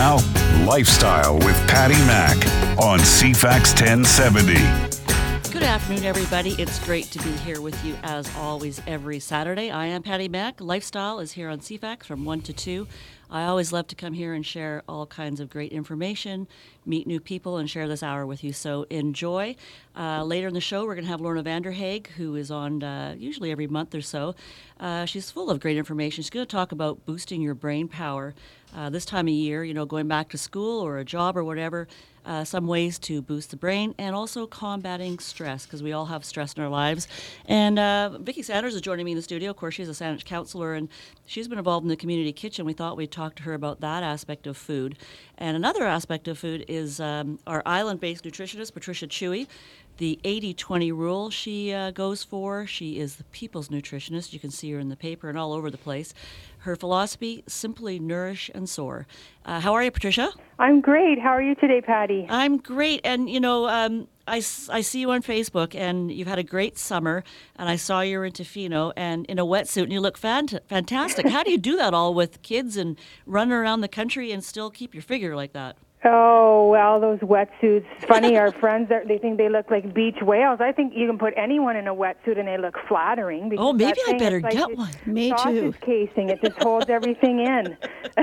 now, Lifestyle with Patty Mack on CFAX 1070. Good afternoon, everybody. It's great to be here with you as always every Saturday. I am Patty Mack. Lifestyle is here on CFAX from 1 to 2. I always love to come here and share all kinds of great information, meet new people, and share this hour with you. So enjoy. Later in the show, we're going to have Lorna Vanderhaeg, who is on usually every month or so. She's full of great information. She's going to talk about boosting your brain power this time of year, going back to school or a job or whatever. Some ways to boost the brain and also combating stress, because we all have stress in our lives. And Vicki Sanders is joining me in the studio. Of course, she's a Saanich councillor, and she's been involved in the community kitchen. We thought we'd talk to her about that aspect of food. And another aspect of food is our island-based nutritionist, Patricia Chewy. The 80-20 rule she goes for. She is the people's nutritionist. You can see her in the paper and all over the place. Her philosophy, simply nourish and soar. How are you, Patricia? I'm great. How are you today, Patty? I'm great. And, I see you on Facebook, and you've had a great summer, and I saw you were in Tofino and in a wetsuit, and you look fantastic. How do you do that all with kids and running around the country and still keep your figure like that? Oh, well, those wetsuits. Funny, our friends, they think they look like beach whales. I think you can put anyone in a wetsuit and they look flattering. Oh, maybe I better get one. Me too. Sausage casing. It just holds everything in.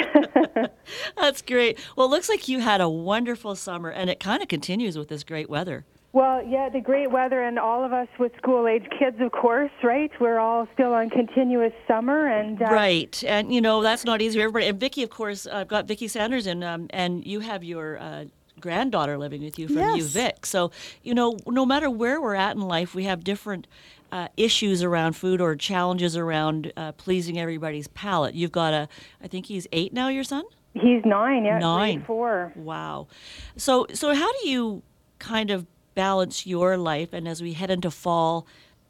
That's great. Well, it looks like you had a wonderful summer, and it kind of continues with this great weather. Well, yeah, the great weather, and all of us with school-age kids, of course, right? We're all still on continuous summer. And right. And, that's not easy for everybody. And Vicki, of course, I've got Vicki Sanders in, and you have your granddaughter living with you from UVic. So, no matter where we're at in life, we have different issues around food or challenges around pleasing everybody's palate. You've got I think he's 8 now, your son? He's 9, yeah. 9. 4. Wow. So how do you kind of balance your life, and as we head into fall,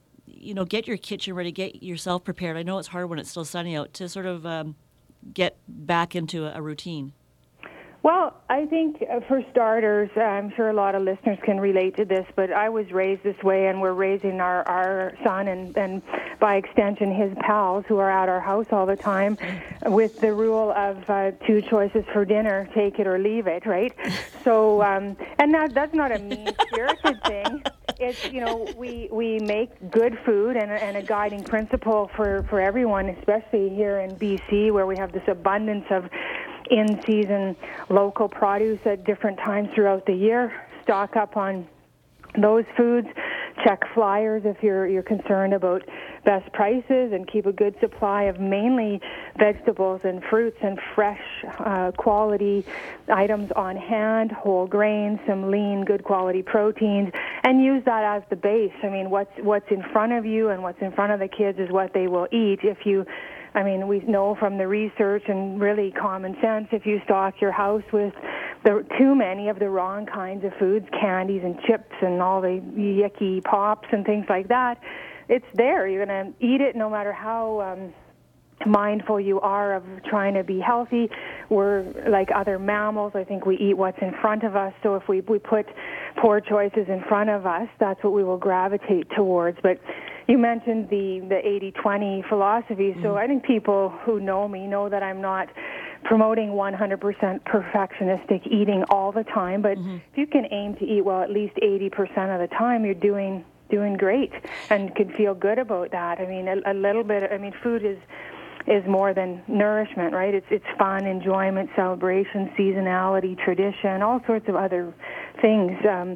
get your kitchen ready, get yourself prepared? I know it's hard when it's still sunny out to sort of get back into a routine. Well, I think for starters, I'm sure a lot of listeners can relate to this, but I was raised this way, and we're raising our son and by extension his pals who are at our house all the time with the rule of 2 choices for dinner, take it or leave it, right? So, and that's not a mean-spirited thing. It's, we make good food, and a guiding principle for everyone, especially here in BC, where we have this abundance of in-season local produce at different times throughout the year. Stock up on those foods. Check flyers if you're concerned about best prices, and keep a good supply of mainly vegetables and fruits and fresh quality items on hand, whole grains, some lean, good quality proteins, and use that as the base. I mean, what's in front of you and what's in front of the kids is what they will eat. We know from the research and really common sense, if you stock your house with too many of the wrong kinds of foods, candies and chips and all the yucky pops and things like that, it's there. You're going to eat it no matter how mindful you are of trying to be healthy. We're like other mammals. I think we eat what's in front of us. So if we put poor choices in front of us, that's what we will gravitate towards. But you mentioned the 80-20 philosophy. So I think people who know me know that I'm not promoting 100% perfectionistic eating all the time. But if you can aim to eat well at least 80% of the time, you're doing great and can feel good about that. I mean, a little bit. I mean, food is more than nourishment, right? It's fun, enjoyment, celebration, seasonality, tradition, all sorts of other things.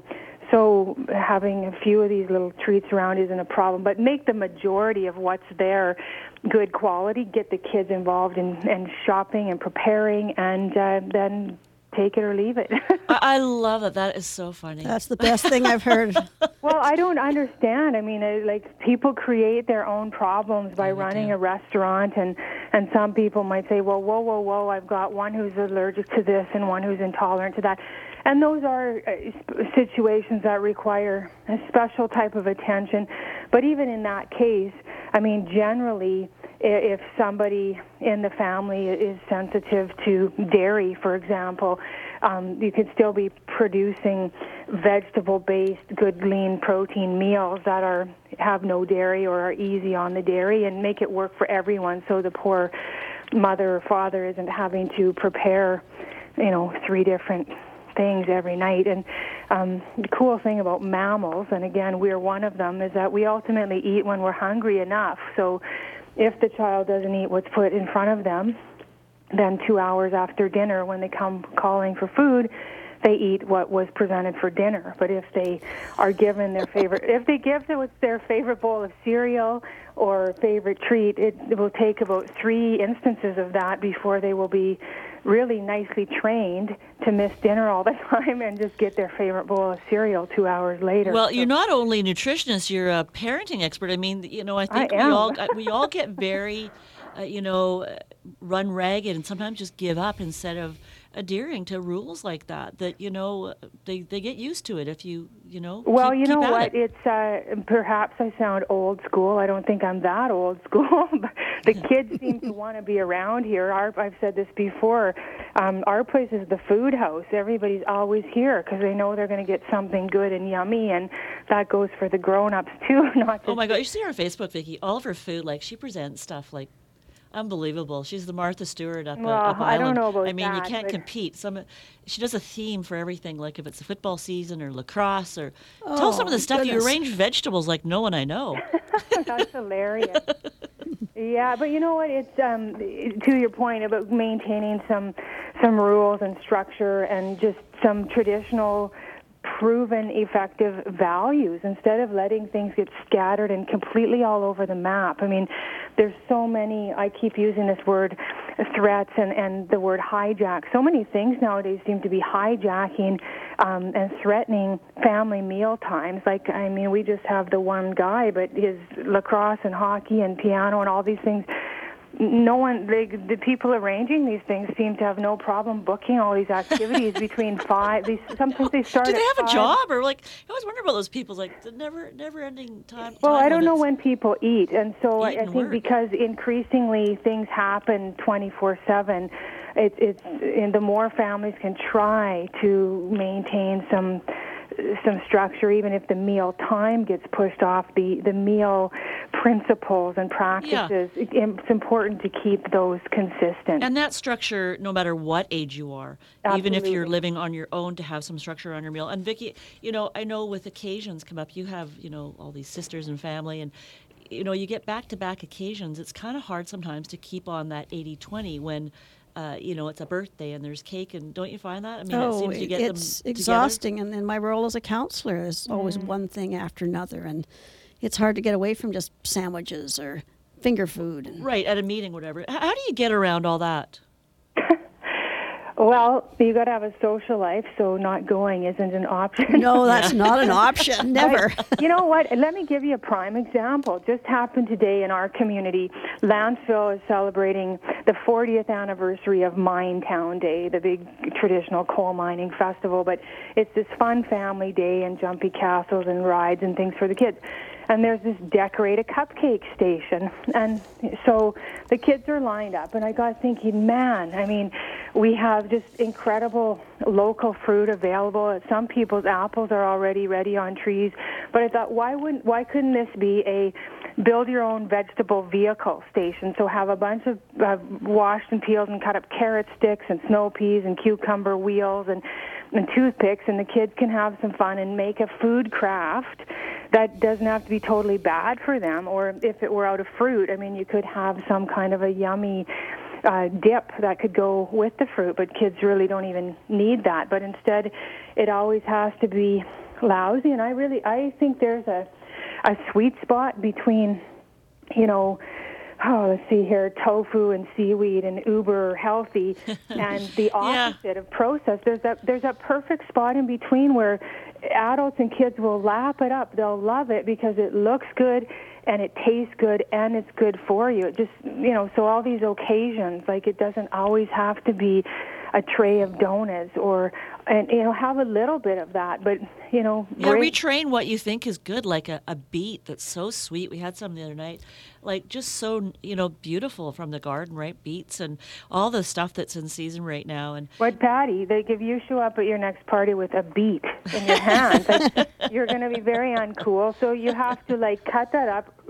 So having a few of these little treats around isn't a problem, but make the majority of what's there good quality. Get the kids involved in shopping and preparing, and then take it or leave it. I love that. That is so funny. That's the best thing I've heard. Well, I don't understand. I mean, people create their own problems by running a restaurant, and some people might say, well, whoa, I've got one who's allergic to this and one who's intolerant to that. And those are situations that require a special type of attention. But even in that case, I mean, generally, if somebody in the family is sensitive to dairy, for example, you could still be producing vegetable-based, good, lean protein meals that have no dairy or are easy on the dairy, and make it work for everyone, so the poor mother or father isn't having to prepare 3 different things every night. And the cool thing about mammals, and again, we're one of them, is that we ultimately eat when we're hungry enough. So if the child doesn't eat what's put in front of them, then 2 hours after dinner, when they come calling for food, they eat what was presented for dinner. But if they are given their favorite, if they give them their favorite bowl of cereal or favorite treat, it will take about 3 instances of that before they will be really nicely trained to miss dinner all the time and just get their favorite bowl of cereal 2 hours later. Well, you're not only a nutritionist, you're a parenting expert. I mean, I think we all get very, run ragged and sometimes just give up instead of adhering to rules like that they get used to it if you well keep you know at what it. It's perhaps I sound old school. I don't think I'm that old school, but the kids seem to want to be around here. I've said this before, our place is the food house. Everybody's always here because they know they're going to get something good and yummy, and that goes for the grown-ups too. Not just oh my god, you see her on Facebook, Vicki, all of her food, like she presents stuff like unbelievable. She's the Martha Stewart up Island. I don't know about I mean, that, you can't compete. She does a theme for everything, like if it's a football season or lacrosse or tell some of the stuff. Goodness. You arrange vegetables like no one I know. That's hilarious. Yeah, but you know what? It's to your point about maintaining some rules and structure and just some traditional, proven, effective values instead of letting things get scattered and completely all over the map. I mean, there's so many, I keep using this word, threats and the word hijack. So many things nowadays seem to be hijacking and threatening family meal times. Like, I mean, we just have the one guy, but his lacrosse and hockey and piano and all these things, no one, the people arranging these things seem to have no problem booking all these activities between 5. Sometimes they start. Do they at have 5. a job, or like I always wonder about those people, like the never-ending time. Well, I don't know limits. when people eat, and so Eat I and think work. because increasingly things happen 24/7, and the more families can try to maintain some structure, even if the meal time gets pushed off, the meal principles and practices, it's important to keep those consistent. And that structure, no matter what age you are, even if you're Absolutely. living on your own, to have some structure on your meal. And Vicki, I know with occasions come up, you have, all these sisters and family, and you get back-to-back occasions. It's kind of hard sometimes to keep on that 80-20 when it's a birthday and there's cake, and don't you find that? I mean, it seems you get it's them exhausting. And in my role as a counselor, there's always one thing after another, and it's hard to get away from just sandwiches or finger food. And right, at a meeting, whatever. How do you get around all that? Well, you got to have a social life, so not going isn't an option. no, that's not an option. Never. You know what? Let me give you a prime example. Just happened today in our community. Lanceville is celebrating the 40th anniversary of Minetown Day, the big traditional coal mining festival. But it's this fun family day and jumpy castles and rides and things for the kids. And there's this decorated cupcake station. And so the kids are lined up. And I got thinking, man, I mean, we have just incredible local fruit available. Some people's apples are already ready on trees. But I thought, why couldn't this be a build your own vegetable vehicle station? So have a bunch of washed and peeled and cut up carrot sticks and snow peas and cucumber wheels and toothpicks, and the kids can have some fun and make a food craft that doesn't have to be totally bad for them. Or if it were out of fruit, I mean, you could have some kind of a yummy dip that could go with the fruit, but kids really don't even need that. But instead, it always has to be lousy. And I think there's a sweet spot between, let's see here, tofu and seaweed and uber healthy, and the opposite of processed. There's that perfect spot in between where adults and kids will lap it up. They'll love it because it looks good and it tastes good and it's good for you. It just, so all these occasions, like it doesn't always have to be a tray of donuts and have a little bit of that, but retrain what you think is good, like a beet that's so sweet. We had some the other night, like just so beautiful from the garden, right? Beets and all the stuff that's in season right now. And what, Patty? Like if you show up at your next party with a beet in your hand, like, you're going to be very uncool. So you have to cut that up,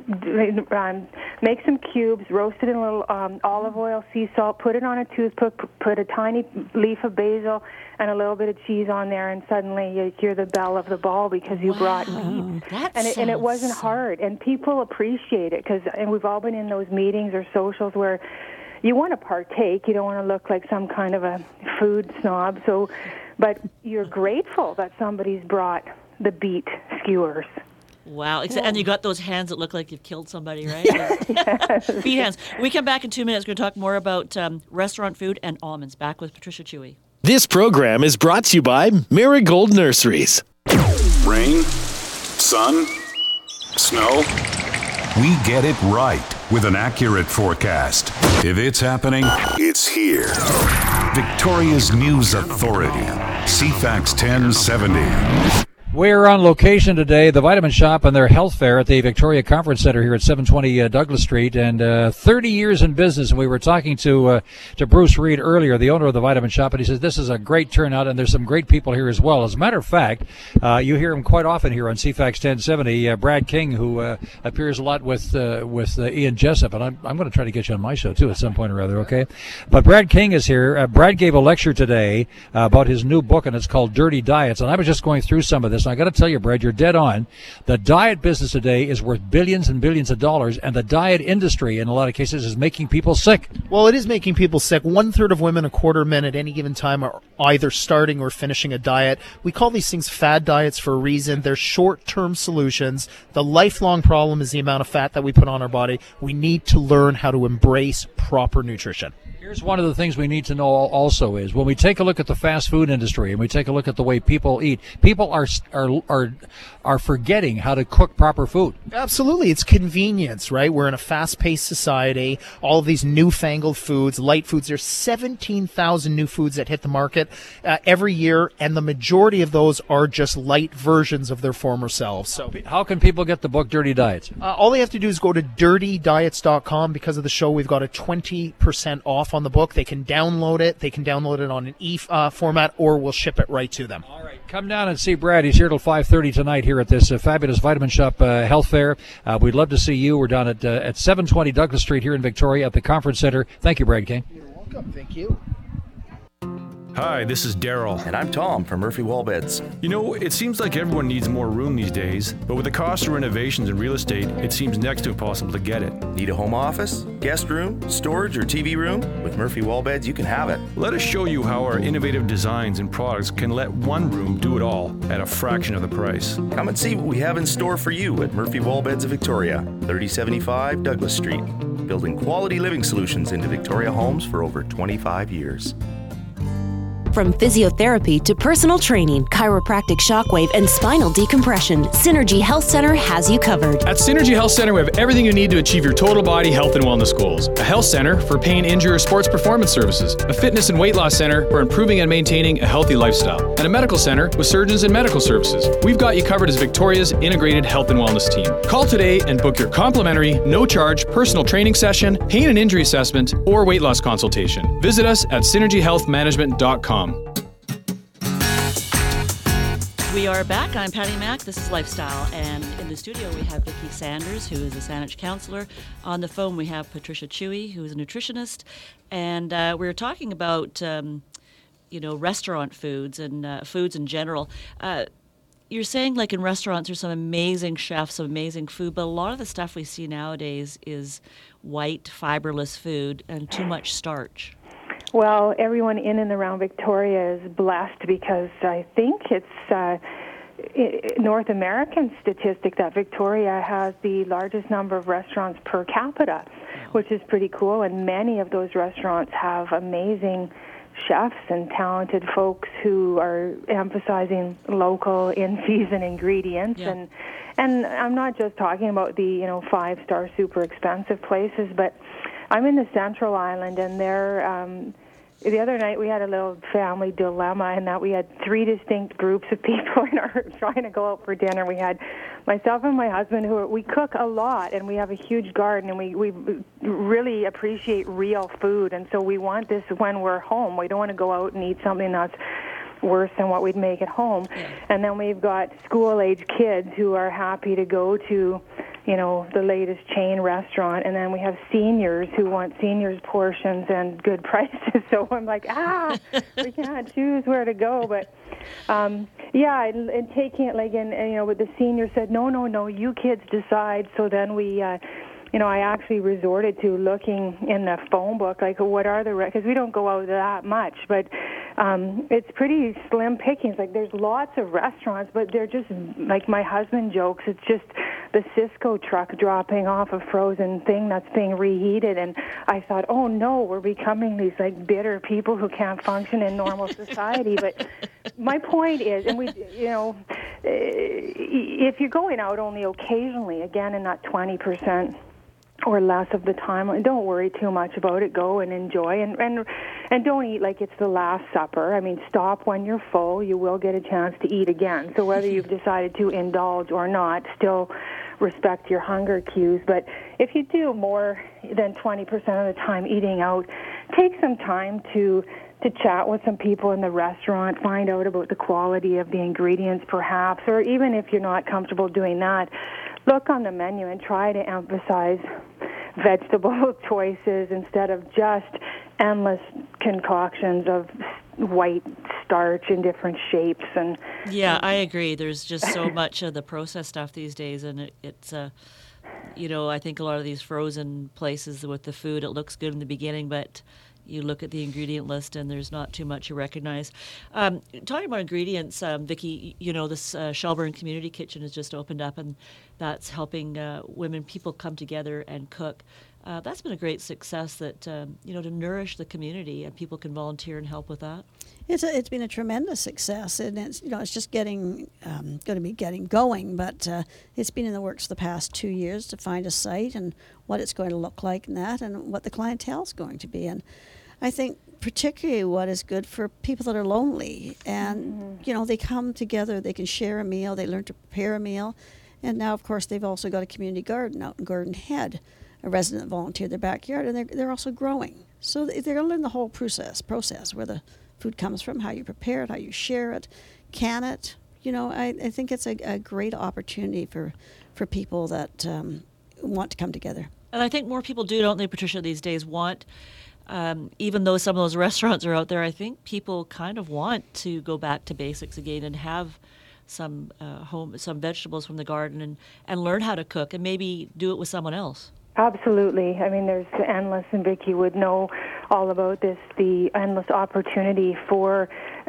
make some cubes, roast it in a little olive oil, sea salt, put it on a toothpick, put a tiny leaf of basil and a little bit of cheese on there, and suddenly you hear the bell of the ball because you brought meat. And it wasn't hard, and people appreciate it and we've all been in those meetings or socials where you want to partake. You don't want to look like some kind of a food snob. But you're grateful that somebody's brought the beet skewers. Wow. And you got those hands that look like you've killed somebody, right? Yes. Beet hands. We come back in 2 minutes. We're going to talk more about restaurant food and almonds. Back with Patricia Chewy. This program is brought to you by Marigold Nurseries. Rain, sun, snow. We get it right with an accurate forecast. If it's happening, it's here. Victoria's News Authority, CFAX 1070. We're on location today, the Vitamin Shop and their health fair at the Victoria Conference Center here at 720 Douglas Street, and 30 years in business. And we were talking to Bruce Reed earlier, the owner of the Vitamin Shop, and he says this is a great turnout, and there's some great people here as well. As a matter of fact, you hear him quite often here on CFAX 1070. Brad King, who appears a lot with Ian Jessup, and I'm going to try to get you on my show too at some point or other, okay? But Brad King is here. Brad gave a lecture today about his new book, and it's called Dirty Diets, and I was just going through some of this. And I got to tell you, Brad, you're dead on. The diet business today is worth billions and billions of dollars, and the diet industry, in a lot of cases, is making people sick. Well, it is making people sick. 1/3 of women, a quarter of men at any given time are either starting or finishing a diet. We call these things fad diets for a reason. They're short-term solutions. The lifelong problem is the amount of fat that we put on our body. We need to learn how to embrace proper nutrition. Here's one of the things we need to know also is when we take a look at the fast food industry and we take a look at the way people eat, people are forgetting how to cook proper food. Absolutely. It's convenience, right? We're in a fast-paced society. All of these newfangled foods, light foods. There's 17,000 new foods that hit the market every year, and the majority of those are just light versions of their former selves. So, how can people get the book Dirty Diets? All they have to do is go to dirtydiets.com. Because of the show, we've got a 20% off on the book. They can download it. They can download it on an format, or we'll ship it right to them. All right. Come down and see Brad. He's here till 5:30 tonight here at this fabulous Vitamin Shop health fair. We'd love to see you. We're down at 720 Douglas Street here in Victoria at the Conference Center. Thank you, Brad King. You're welcome. Thank you. Hi, this is Daryl. And I'm Tom from Murphy Wall Beds. You know, it seems like everyone needs more room these days, but with the cost of renovations in real estate, it seems next to impossible to get it. Need a home office, guest room, storage, or TV room? With Murphy Wall Beds, you can have it. Let us show you how our innovative designs and products can let one room do it all at a fraction of the price. Come and see what we have in store for you at Murphy Wall Beds of Victoria, 3075 Douglas Street. Building quality living solutions into Victoria homes for over 25 years. From physiotherapy to personal training, chiropractic shockwave, and spinal decompression, Synergy Health Center has you covered. At Synergy Health Center, we have everything you need to achieve your total body health and wellness goals. A health center for pain, injury, or sports performance services. A fitness and weight loss center for improving and maintaining a healthy lifestyle. And a medical center with surgeons and medical services. We've got you covered as Victoria's integrated health and wellness team. Call today and book your complimentary, no-charge personal training session, pain and injury assessment, or weight loss consultation. Visit us at synergyhealthmanagement.com. We are back. I'm Patty Mack. This is Lifestyle. And in the studio, we have Vicki Sanders, who is a Saanich counselor. On the phone, we have Patricia Chewy, who is a nutritionist. And we were talking about, restaurant foods and foods in general. You're saying, like, in restaurants, there's some amazing chefs, some amazing food, but a lot of the stuff we see nowadays is white, fiberless food and too much starch. Well, everyone in and around Victoria is blessed because I think it's North American statistic that Victoria has the largest number of restaurants per capita, which is pretty cool. And many of those restaurants have amazing chefs and talented folks who are emphasizing local, in-season ingredients. Yeah. And I'm not just talking about the 5-star super expensive places, but I'm in the Central Island, and the other night we had a little family dilemma in that we had 3 distinct groups of people trying to go out for dinner. We had myself and my husband we cook a lot, and we have a huge garden, and we really appreciate real food, and so we want this when we're home. We don't want to go out and eat something that's worse than what we'd make at home. Yeah. And then we've got school-age kids who are happy to go to the latest chain restaurant, and then we have seniors who want seniors portions and good prices. So I'm like, we can't choose where to go. But and taking it but the senior said, no, you kids decide. So then we, I actually resorted to looking in the phone book, like what are the, because we don't go out that much, but it's pretty slim pickings. Like there's lots of restaurants, but they're just, like my husband jokes, it's just the Cisco truck dropping off a frozen thing that's being reheated. And I thought, oh no, we're becoming these like bitter people who can't function in normal society. But my point is, and if you're going out only occasionally, again, and not 20% or less of the time, don't worry too much about it. Go and enjoy, and don't eat like it's the last supper. I mean, stop when you're full. You will get a chance to eat again. So whether you've decided to indulge or not, still respect your hunger cues. But if you do more than 20% of the time eating out, take some time to chat with some people in the restaurant, find out about the quality of the ingredients perhaps, or even if you're not comfortable doing that, look on the menu and try to emphasize vegetable choices instead of just endless concoctions of white starch in different shapes. And I agree. There's just so much of the processed stuff these days, and it's I think a lot of these frozen places with the food, it looks good in the beginning, but you look at the ingredient list and there's not too much you recognize. Talking about ingredients, Vicki, this Shelburne Community Kitchen has just opened up, and that's helping people come together and cook. That's been a great success that, to nourish the community, and people can volunteer and help with that. It's been a tremendous success, and it's just going to be getting going, but it's been in the works the past 2 years to find a site and what it's going to look like and what the clientele is going to be. And I think particularly what is good for people that are lonely, and they come together, they can share a meal, they learn to prepare a meal, and now of course they've also got a community garden out in Gordon Head. A resident volunteered their backyard, and they're also growing. So they're going to learn the whole process, where the food comes from, how you prepare it, how you share it, can it. I think it's a great opportunity for people that want to come together. And I think more people do, don't they, Patricia, these days want, even though some of those restaurants are out there, I think people kind of want to go back to basics again and have some some vegetables from the garden and learn how to cook and maybe do it with someone else. Absolutely. I mean, there's endless, and Vicki would know all about this, the endless opportunity for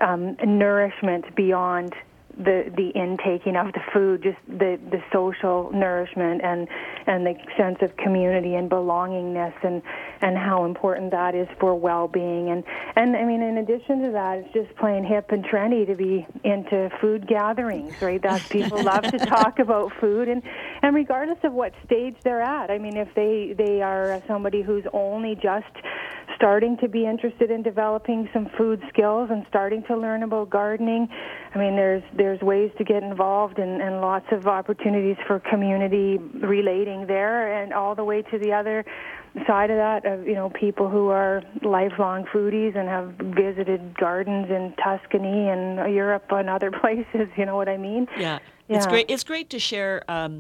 nourishment beyond the intaking of the food, just the social nourishment and the sense of community and belongingness and how important that is for well-being. And I mean, in addition to that, it's just plain hip and trendy to be into food gatherings, right? That people love to talk about food, and regardless of what stage they're at. I mean, if they are somebody who's only just starting to be interested in developing some food skills and starting to learn about gardening, I mean, there's ways to get involved and lots of opportunities for community relating there, and all the way to the other side of that of people who are lifelong foodies and have visited gardens in Tuscany and Europe and other places. You know what I mean? Yeah. It's great. It's great to share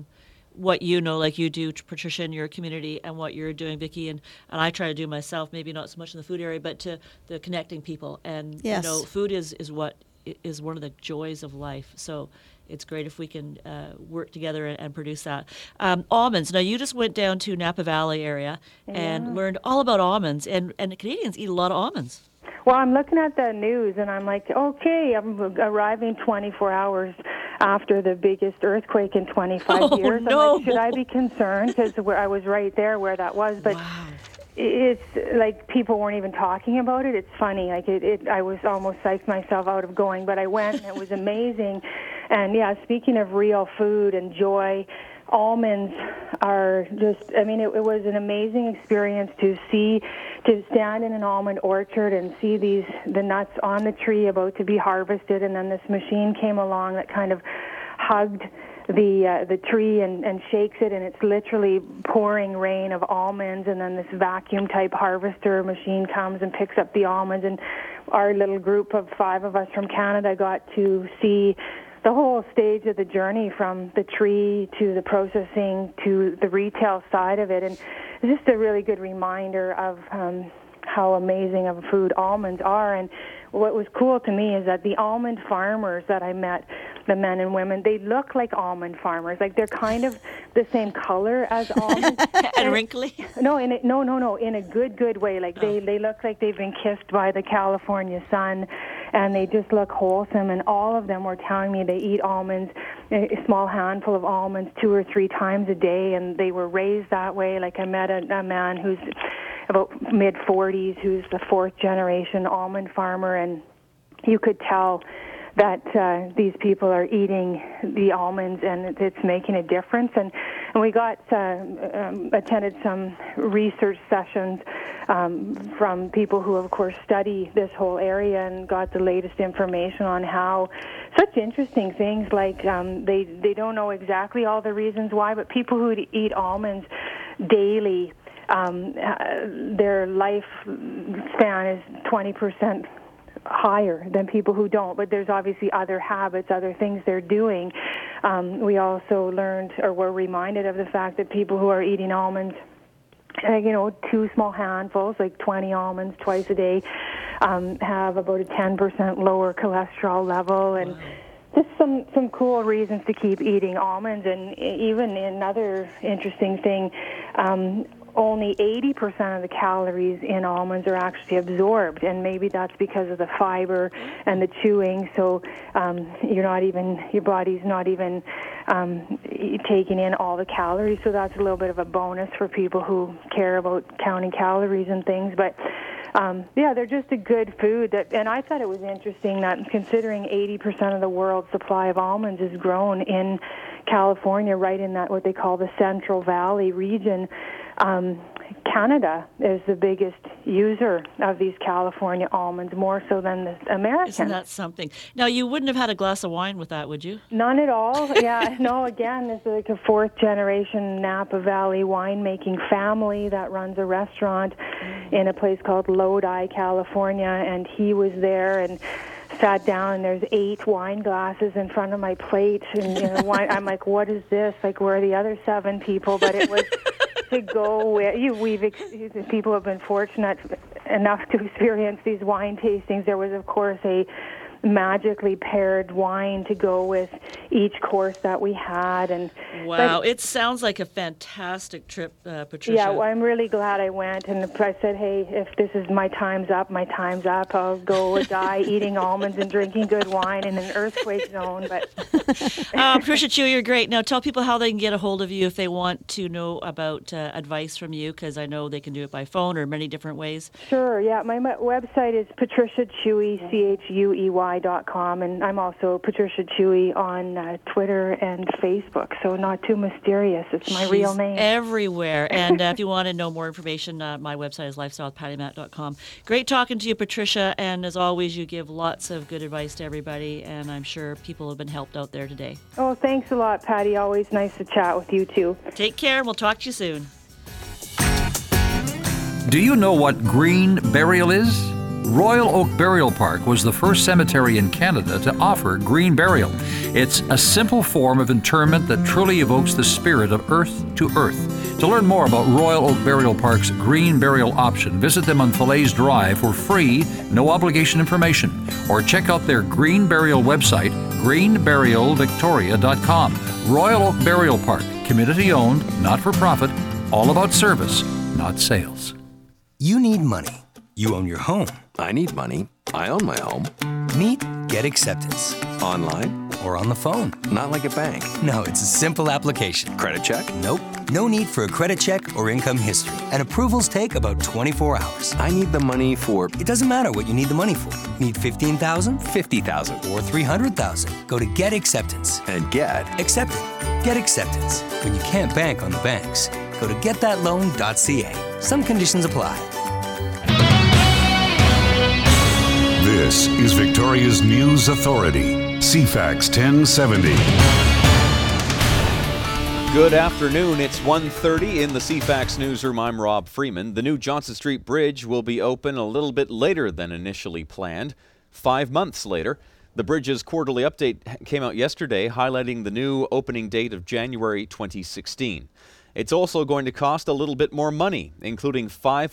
what like you do, Patricia, in your community, and what you're doing, Vicki, and I try to do myself. Maybe not so much in the food area, but to the connecting people. And food is what is one of the joys of life. So it's great if we can work together and produce that. Almonds. Now, you just went down to Napa Valley area and learned all about almonds, and Canadians eat a lot of almonds. Well, I'm looking at the news, and I'm like, okay, I'm arriving 24 hours after the biggest earthquake in 25 years. No. I'm like, should I be concerned? Because I was right there where that was. But it's like people weren't even talking about it. It's funny. Like I was almost psyched myself out of going, but I went, and it was amazing. And, speaking of real food and joy, almonds are just, I mean, it was an amazing experience to stand in an almond orchard and see the nuts on the tree about to be harvested, and then this machine came along that kind of hugged the tree and shakes it, and it's literally pouring rain of almonds, and then this vacuum type harvester machine comes and picks up the almonds, and our little group of 5 of us from Canada got to see the whole stage of the journey from the tree to the processing to the retail side of it. And it's just a really good reminder of how amazing of a food almonds are. And what was cool to me is that the almond farmers that I met, the men and women, they look like almond farmers. Like they're kind of the same color as almonds. And wrinkly? No, in a good way. Like they look like they've been kissed by the California sun, and they just look wholesome. And all of them were telling me they eat almonds, a small handful of almonds 2 or 3 times a day, and they were raised that way. Like I met a man who's about mid-40s, who's the 4th generation almond farmer, and you could tell that these people are eating the almonds, and it's making a difference. And we got attended some research sessions from people who, of course, study this whole area and got the latest information on how such interesting things like they don't know exactly all the reasons why, but people who eat almonds daily, their lifespan is 20% higher than people who don't, but there's obviously other habits, other things they're doing. We also learned or were reminded of the fact that people who are eating almonds, 2 small handfuls, like 20 almonds twice a day, have about a 10% lower cholesterol level. And just some cool reasons to keep eating almonds. And even another interesting thing, only 80% of the calories in almonds are actually absorbed, and maybe that's because of the fiber and the chewing. So your body's not even taking in all the calories. So that's a little bit of a bonus for people who care about counting calories and things. But they're just a good food. And I thought it was interesting that considering 80% of the world's supply of almonds is grown in California, right in that what they call the Central Valley region. Canada is the biggest user of these California almonds, more so than the Americans. Isn't that something? Now, you wouldn't have had a glass of wine with that, would you? None at all. Yeah, no, again, this is like a 4th generation Napa Valley winemaking family that runs a restaurant in a place called Lodi, California, and he was there and sat down, and there's 8 wine glasses in front of my plate, and wine. I'm like, what is this? Like, where are the other 7 people? But it was to go with people have been fortunate enough to experience these wine tastings. There was, of course, a magically paired wine to go with each course that we had. And wow, it sounds like a fantastic trip, Patricia. Yeah, well, I'm really glad I went, and I said, hey, if this is my time's up, I'll go die eating almonds and drinking good wine in an earthquake zone. But Patricia Chewy, you're great. Now tell people how they can get a hold of you if they want to know about advice from you, because I know they can do it by phone or many different ways. Sure, yeah. My website is patriciachewy, CHUEY.com, and I'm also Patricia Chewy on Twitter and Facebook, so not too mysterious. It's my real name. Everywhere. And if you want to know more information, my website is lifestylewithpattymac.com. Great talking to you, Patricia, and as always, you give lots of good advice to everybody, and I'm sure people have been helped out there today. Oh, thanks a lot, Patty. Always nice to chat with you, too. Take care, and we'll talk to you soon. Do you know what green burial is? Royal Oak Burial Park was the first cemetery in Canada to offer green burial. It's a simple form of interment that truly evokes the spirit of earth to earth. To learn more about Royal Oak Burial Park's green burial option, visit them on Falaise Drive for free, no obligation information, or check out their green burial website, greenburialvictoria.com. Royal Oak Burial Park, community-owned, not-for-profit, all about service, not sales. You need money. You own your home. I need money. I own my home. Meet Get Acceptance. Online? Or on the phone. Not like a bank. No, it's a simple application. Credit check? Nope. No need for a credit check or income history. And approvals take about 24 hours. I need the money for... It doesn't matter what you need the money for. Need $15,000? $50,000. Or $300,000. Go to Get Acceptance. And get... Accepted. Get Acceptance. When you can't bank on the banks, go to getthatloan.ca. Some conditions apply. This is Victoria's News Authority, CFAX 1070. Good afternoon. It's 1:30 in the CFAX newsroom. I'm Rob Freeman. The new Johnson Street Bridge will be open a little bit later than initially planned, 5 months later. The bridge's quarterly update came out yesterday, highlighting the new opening date of January 2016. It's also going to cost a little bit more money, including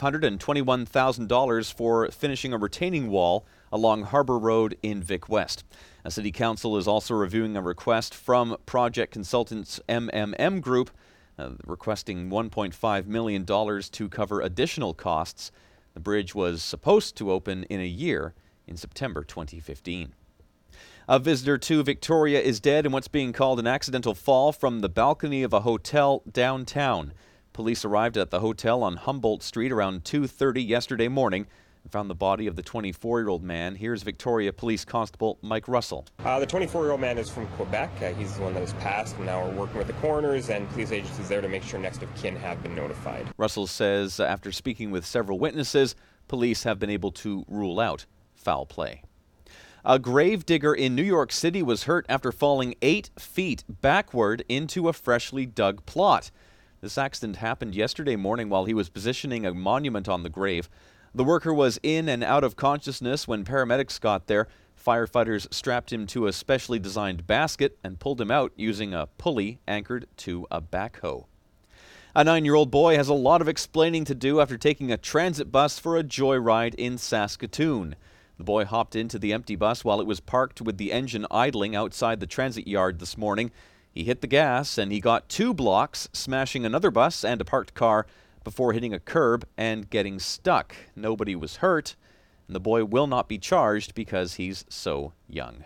$521,000 for finishing a retaining wall along Harbour Road in Vic West. A City Council is also reviewing a request from project consultants MMM Group, requesting $1.5 million to cover additional costs. The bridge was supposed to open in a year in September 2015. A visitor to Victoria is dead in what's being called an accidental fall from the balcony of a hotel downtown. Police arrived at the hotel on Humboldt Street around 2:30 yesterday morning and found the body of the 24-year-old man. Here's Victoria Police Constable Mike Russell. The 24-year-old man is from Quebec. He's the one that was passed, and now we're working with the coroners and police agencies there to make sure next of kin have been notified. Russell says after speaking with several witnesses, police have been able to rule out foul play. A grave digger in New York City was hurt after falling 8 feet backward into a freshly dug plot. This accident happened yesterday morning while he was positioning a monument on the grave. The worker was in and out of consciousness when paramedics got there. Firefighters strapped him to a specially designed basket and pulled him out using a pulley anchored to a backhoe. A 9-year-old boy has a lot of explaining to do after taking a transit bus for a joyride in Saskatoon. The boy hopped into the empty bus while it was parked with the engine idling outside the transit yard this morning. He hit the gas and he got 2 blocks, smashing another bus and a parked car before hitting a curb and getting stuck. Nobody was hurt, and the boy will not be charged because he's so young.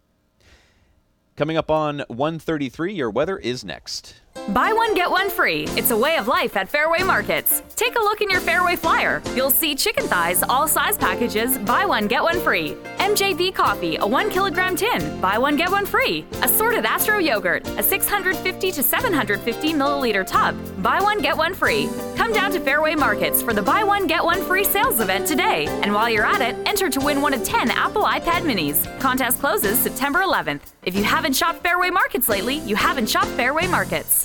Coming up on 1:33, your weather is next. Buy one, get one free. It's a way of life at Fairway Markets. Take a look in your Fairway flyer. You'll see chicken thighs, all size packages, buy one, get one free. MJV coffee, a 1 kilogram tin, buy one, get one free. Assorted Astro yogurt, a 650 to 750 milliliter tub, buy one, get one free. Come down to Fairway Markets for the buy one, get one free sales event today. And while you're at it, enter to win one of 10 Apple iPad minis. Contest closes September 11th. If you haven't shopped Fairway Markets lately, you haven't shopped Fairway Markets.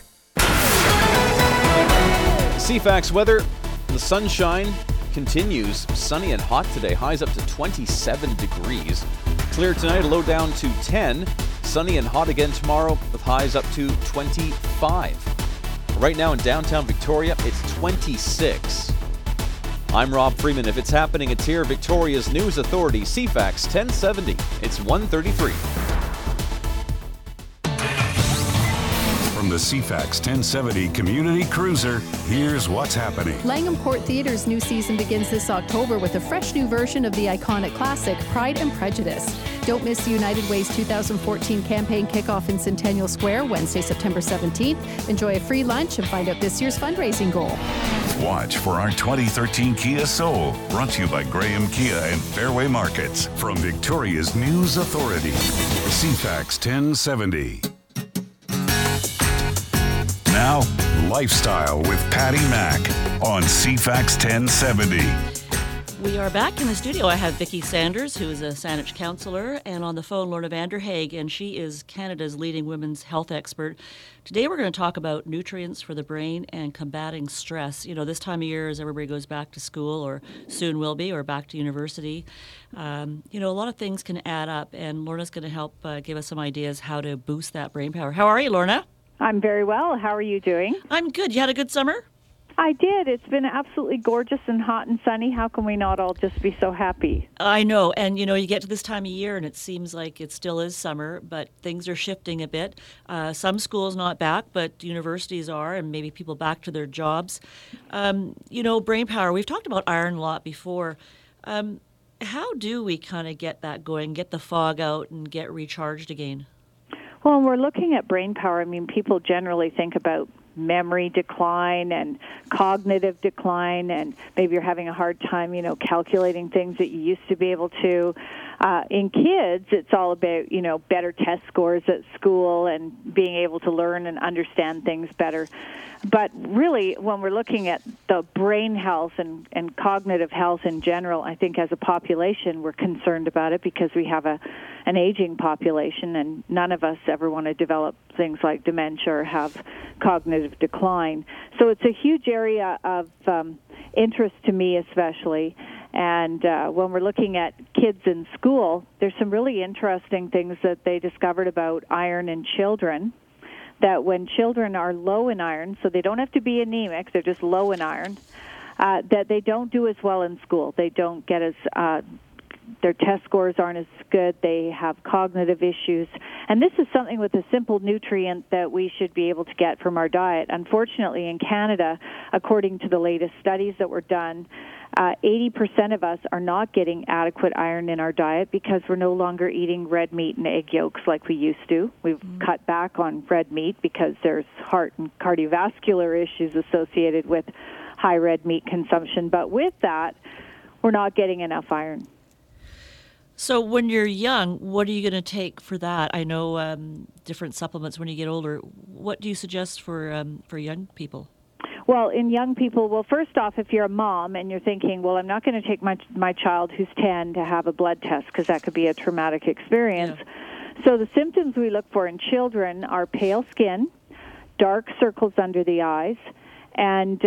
CFAX weather, the sunshine continues. Sunny and hot today, highs up to 27 degrees. Clear tonight, low down to 10. Sunny and hot again tomorrow with highs up to 25. Right now in downtown Victoria, it's 26. I'm Rob Freeman. If it's happening, it's here. Victoria's News Authority, CFAX 1070. It's 1:33. From the CFAX 1070 Community Cruiser, here's what's happening. Langham Court Theatre's new season begins this October with a fresh new version of the iconic classic, Pride and Prejudice. Don't miss the United Way's 2014 campaign kickoff in Centennial Square, Wednesday, September 17th. Enjoy a free lunch and find out this year's fundraising goal. Watch for our 2013 Kia Soul, brought to you by Graham Kia and Fairway Markets. From Victoria's News Authority, CFAX 1070. Now, Lifestyle with Patty Mack on CFAX 1070. We are back in the studio. I have Vicki Sanders, who is a Saanich councillor, and on the phone, Lorna Vanderhaeg, and she is Canada's leading women's health expert. Today we're going to talk about nutrients for the brain and combating stress. You know, this time of year as everybody goes back to school, or soon will be, or back to university, you know, a lot of things can add up, and Lorna's going to help give us some ideas how to boost that brain power. How are you, Lorna? I'm very well. How are you doing? I'm good. You had a good summer? I did. It's been absolutely gorgeous and hot and sunny. How can we not all just be so happy? I know. And, you know, you get to this time of year and it seems like it still is summer, but things are shifting a bit. Some schools not back, but universities are, and maybe people back to their jobs. You know, brain power, we've talked about iron a lot before. How do we kind of get that going, get the fog out and get recharged again? Well, when we're looking at brain power, I mean, people generally think about memory decline and cognitive decline, and maybe you're having a hard time, you know, calculating things that you used to be able to. In kids, it's all about, you know, better test scores at school and being able to learn and understand things better. But really, when we're looking at the brain health and cognitive health in general, I think as a population, we're concerned about it because we have an aging population, and none of us ever want to develop things like dementia or have cognitive decline. So it's a huge area of interest to me especially. And when we're looking at kids in school, there's some really interesting things that they discovered about iron in children, that when children are low in iron, so they don't have to be anemic, they're just low in iron, that they don't do as well in school. They don't get as, their test scores aren't as good. They have cognitive issues. And this is something with a simple nutrient that we should be able to get from our diet. Unfortunately, in Canada, according to the latest studies that were done, 80% of us are not getting adequate iron in our diet because we're no longer eating red meat and egg yolks like we used to. We've cut back on red meat because there's heart and cardiovascular issues associated with high red meat consumption. But with that, we're not getting enough iron. So when you're young, what are you going to take for that? I know different supplements when you get older. What do you suggest for young people? Well, in young people, well, first off, if you're a mom and you're thinking, well, I'm not going to take my child who's 10 to have a blood test because that could be a traumatic experience. Yeah. So the symptoms we look for in children are pale skin, dark circles under the eyes, and,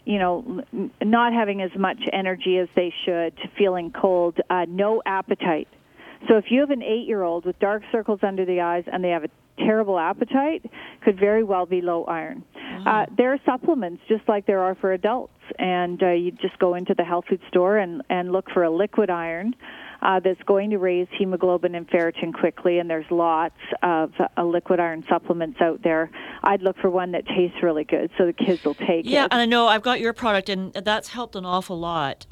not having as much energy as they should, feeling cold, no appetite. So if you have an 8-year-old with dark circles under the eyes and they have a terrible appetite, could very well be low iron. There are supplements just like there are for adults, and you just go into the health food store and look for a liquid iron that's going to raise hemoglobin and ferritin quickly, and there's lots of liquid iron supplements out there. I'd look for one that tastes really good so the kids will take it. Yeah, and I know I've got your product, and that's helped an awful lot,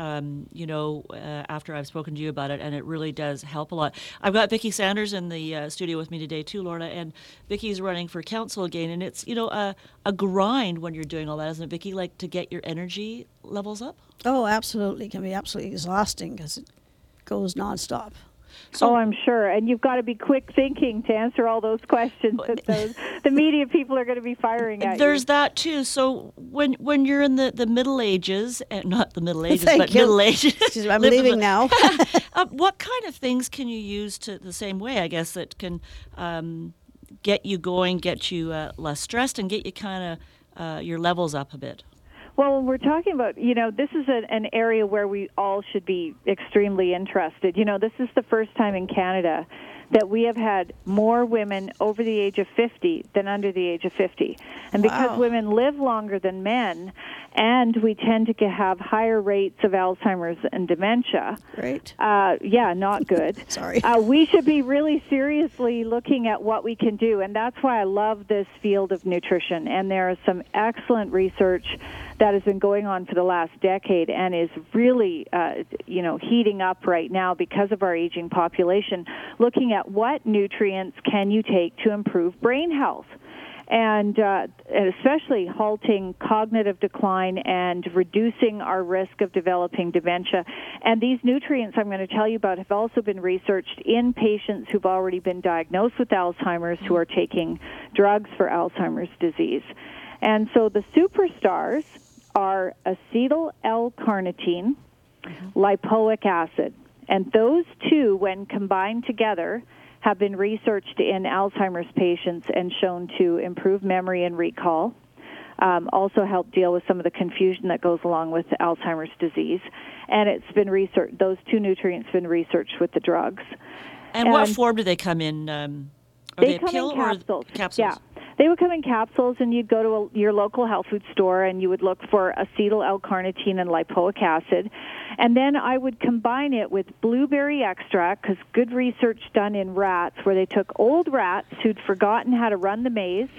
after I've spoken to you about it, and it really does help a lot. I've got Vicki Sanders in the studio with me today too, Lorna, and Vicki's running for council again, and it's, a grind when you're doing all that, isn't it, Vicki, like to get your energy levels up? Oh, absolutely. It can be absolutely exhausting because it goes nonstop. So, I'm sure. And you've got to be quick thinking to answer all those questions that the media people are going to be firing at you. There's that, too. So when you're in the Middle Ages, not the Middle Ages, Thank but you. Middle Ages. Excuse me, I'm leaving now. What kind of things can you use to the same way, I guess, that can get you going, get you less stressed, and get you kind of your levels up a bit? Well, we're talking about, this is an area where we all should be extremely interested. This is the first time in Canada that we have had more women over the age of 50 than under the age of 50. And because women live longer than men, and we tend to have higher rates of Alzheimer's and dementia. Great. Not good. Sorry. We should be really seriously looking at what we can do, and that's why I love this field of nutrition. And there is some excellent research that has been going on for the last decade and is really, heating up right now because of our aging population, looking at what nutrients can you take to improve brain health. And especially halting cognitive decline and reducing our risk of developing dementia. And these nutrients I'm going to tell you about have also been researched in patients who've already been diagnosed with Alzheimer's who are taking drugs for Alzheimer's disease. And so the superstars are acetyl L-carnitine, lipoic acid. And those two, when combined together, have been researched in Alzheimer's patients and shown to improve memory and recall, also help deal with some of the confusion that goes along with Alzheimer's disease. And it's been researched, those two nutrients have been researched with the drugs. And what form do they come in? Are they a come pill in capsules. or capsules? Yeah. They would come in capsules, and you'd go to your local health food store, and you would look for acetyl L-carnitine and lipoic acid. And then I would combine it with blueberry extract, because good research done in rats, where they took old rats who'd forgotten how to run the maze,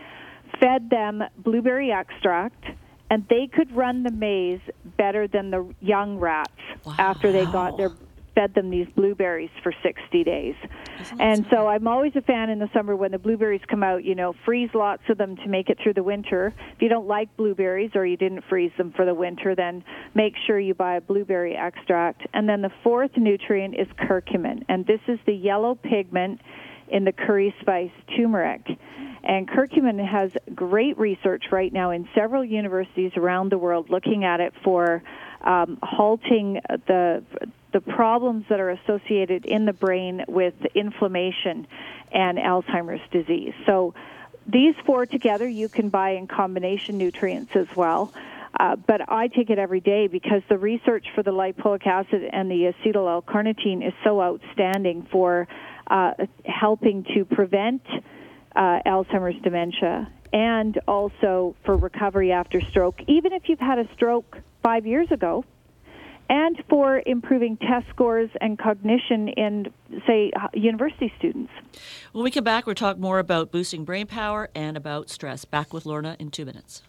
fed them blueberry extract, and they could run the maze better than the young rats after they fed them these blueberries for 60 days. And so I'm always a fan in the summer when the blueberries come out, freeze lots of them to make it through the winter. If you don't like blueberries or you didn't freeze them for the winter, then make sure you buy a blueberry extract. And then the fourth nutrient is curcumin, and this is the yellow pigment in the curry spice turmeric. And curcumin has great research right now in several universities around the world looking at it for halting the problems that are associated in the brain with inflammation and Alzheimer's disease. So these four together you can buy in combination nutrients as well. But I take it every day because the research for the lipoic acid and the acetyl L-carnitine is so outstanding for helping to prevent Alzheimer's dementia and also for recovery after stroke, even if you've had a stroke 5 years ago, and for improving test scores and cognition in, say, university students. When we come back, we'll talk more about boosting brain power and about stress. Back with Lorna in 2 minutes.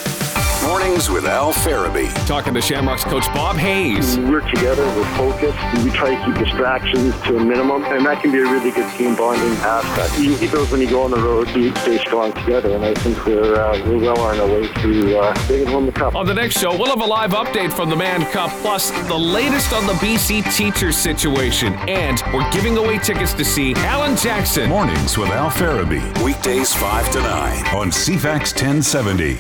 Mornings with Al Farabee. Talking to Shamrock's coach Bob Hayes. We work together, we're focused, we try to keep distractions to a minimum, and that can be a really good team bonding aspect. You need those when you go on the road, you stay strong together, and I think we're well on our way to bringing home the cup. On the next show, we'll have a live update from the Man Cup, plus the latest on the BC teachers situation, and we're giving away tickets to see Alan Jackson. Mornings with Al Farabee. Weekdays 5 to 9 on CFAX 1070.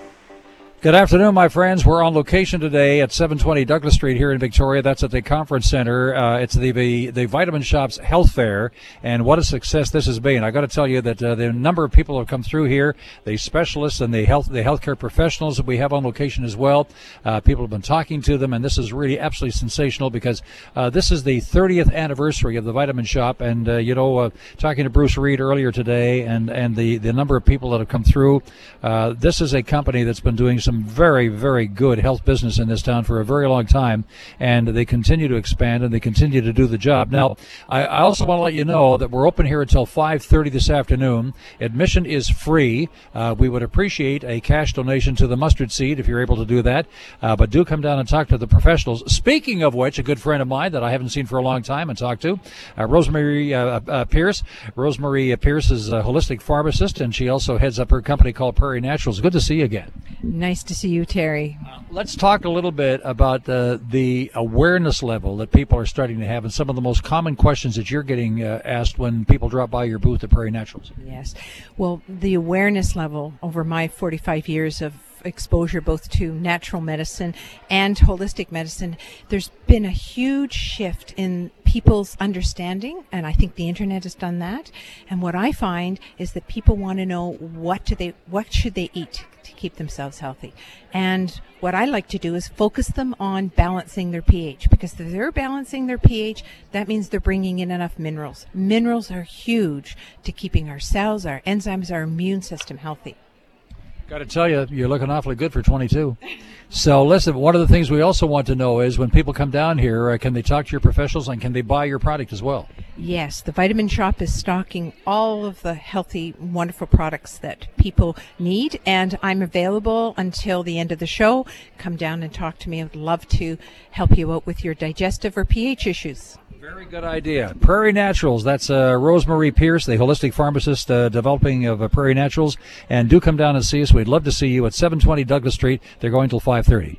Good afternoon, my friends. We're on location today at 720 Douglas Street here in Victoria. That's at the conference center. It's the Vitamin Shops Health Fair, and what a success this has been. I got to tell you that the number of people have come through here, the specialists and the healthcare professionals that we have on location as well. People have been talking to them, and this is really absolutely sensational because this is the 30th anniversary of the Vitamin Shop, and talking to Bruce Reed earlier today, and the number of people that have come through. This is a company that's been doing some very, very good health business in this town for a very long time, and they continue to expand and they continue to do the job. Now, I also want to let you know that we're open here until 5:30 this afternoon. Admission is free. We would appreciate a cash donation to the Mustard Seed if you're able to do that, but do come down and talk to the professionals. Speaking of which, a good friend of mine that I haven't seen for a long time and talked to, Rosemary Pierce. Rosemary Pierce is a holistic pharmacist, and she also heads up her company called Prairie Naturals. Good to see you again. Nice to see you, Terry. Let's talk a little bit about the awareness level that people are starting to have and some of the most common questions that you're getting asked when people drop by your booth at Prairie Naturals. Yes. Well, the awareness level over my 45 years of exposure both to natural medicine and holistic medicine, there's been a huge shift in people's understanding, and I think the internet has done that. And what I find is that people want to know what should they eat to keep themselves healthy. And what I like to do is focus them on balancing their pH, because if they're balancing their pH, that means they're bringing in enough minerals. Minerals are huge to keeping our cells, our enzymes, our immune system healthy. Got to tell you, you're looking awfully good for 22. So listen, one of the things we also want to know is when people come down here, can they talk to your professionals and can they buy your product as well? Yes, the Vitamin Shop is stocking all of the healthy, wonderful products that people need, and I'm available until the end of the show. Come down and talk to me. I'd love to help you out with your digestive or pH issues. Very good idea. Prairie Naturals, that's Rosemary Pierce, the holistic pharmacist developing of Prairie Naturals. And do come down and see us. We'd love to see you at 720 Douglas Street. They're going till 5:30.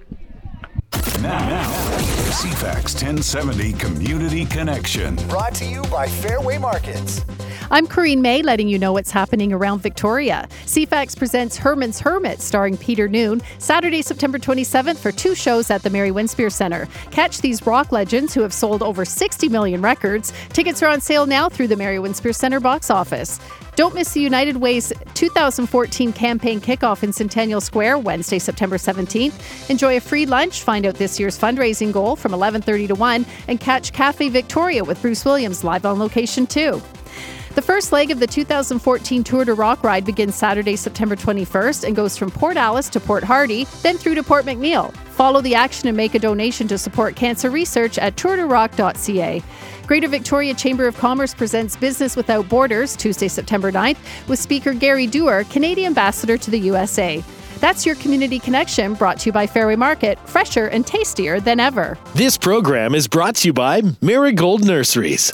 Now, CFAX 1070 Community Connection. Brought to you by Fairway Markets. I'm Corrine May, letting you know what's happening around Victoria. CFAX presents Herman's Hermit, starring Peter Noon, Saturday, September 27th for 2 shows at the Mary Winspear Centre. Catch these rock legends who have sold over 60 million records. Tickets are on sale now through the Mary Winspear Centre box office. Don't miss the United Way's 2014 campaign kickoff in Centennial Square, Wednesday, September 17th. Enjoy a free lunch, find out this year's fundraising goal from 11:30 to 1, and catch Cafe Victoria with Bruce Williams live on location too. The first leg of the 2014 Tour de Rock ride begins Saturday, September 21st and goes from Port Alice to Port Hardy, then through to Port McNeill. Follow the action and make a donation to support cancer research at tourderock.ca. Greater Victoria Chamber of Commerce presents Business Without Borders, Tuesday, September 9th, with speaker Gary Dewar, Canadian Ambassador to the USA. That's your Community Connection, brought to you by Fairway Market, fresher and tastier than ever. This program is brought to you by Marigold Nurseries.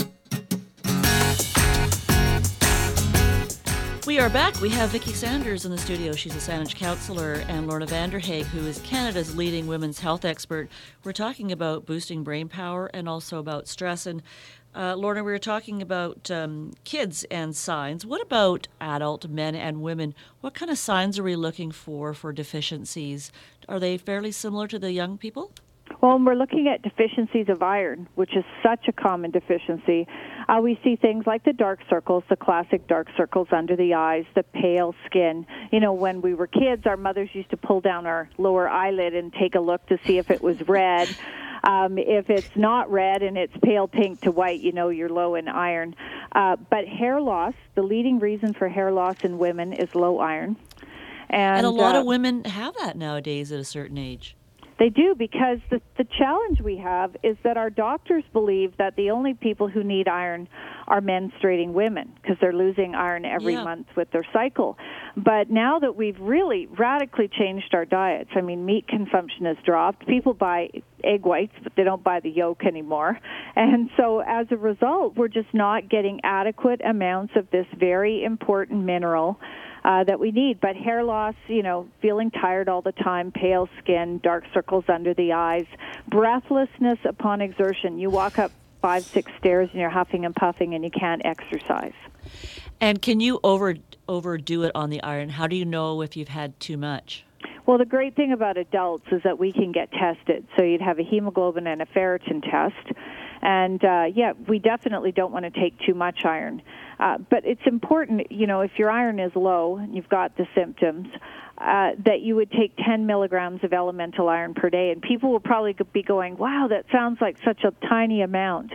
We are back. We have Vicki Sanders in the studio. She's a Saanich counsellor, and Lorna Vanderhaeg, who is Canada's leading women's health expert. We're talking about boosting brain power and also about stress. And Lorna, we were talking about kids and signs. What about adult men and women? What kind of signs are we looking for deficiencies? Are they fairly similar to the young people? Well, when we're looking at deficiencies of iron, which is such a common deficiency, we see things like the dark circles, the classic dark circles under the eyes, the pale skin. You know, when we were kids, our mothers used to pull down our lower eyelid and take a look to see if it was red. If it's not red and it's pale pink to white, you know you're low in iron. But hair loss, the leading reason for hair loss in women is low iron. And a lot of women have that nowadays at a certain age. They do, because the challenge we have is that our doctors believe that the only people who need iron are menstruating women, because they're losing iron every month with their cycle. But now that we've really radically changed our diets, I mean, meat consumption has dropped. People buy egg whites, but they don't buy the yolk anymore. And so as a result, we're just not getting adequate amounts of this very important mineral that we need. But hair loss, you know, feeling tired all the time, pale skin, dark circles under the eyes, breathlessness upon exertion. You walk up 5-6 stairs and you're huffing and puffing and you can't exercise. And can you overdo it on the iron? How do you know if you've had too much? Well, the great thing about adults is that we can get tested. So you'd have a hemoglobin and a ferritin test. And, we definitely don't want to take too much iron. But it's important, you know, if your iron is low and you've got the symptoms, that you would take 10 milligrams of elemental iron per day. And people will probably be going, wow, that sounds like such a tiny amount.